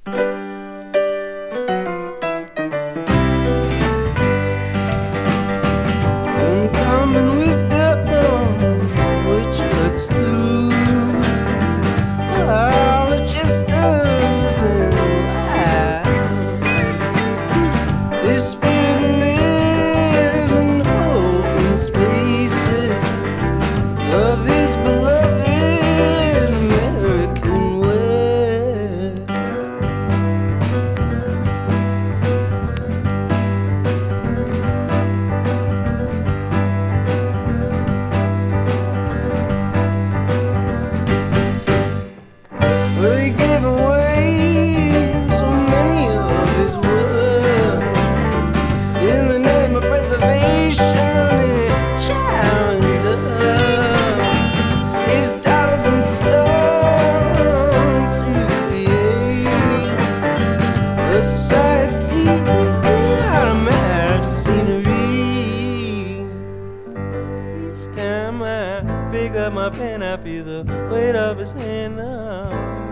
Uncommon wisdom which looks through all the jesters and lies. His spirit lives in open spaces of his beloved American West. Well, he gave away so many of his words in the name of preservation. He challenged his daughters and sons to create a society without a marriage scenery. Each time I pick up my pen, I feel the weight of his hand now.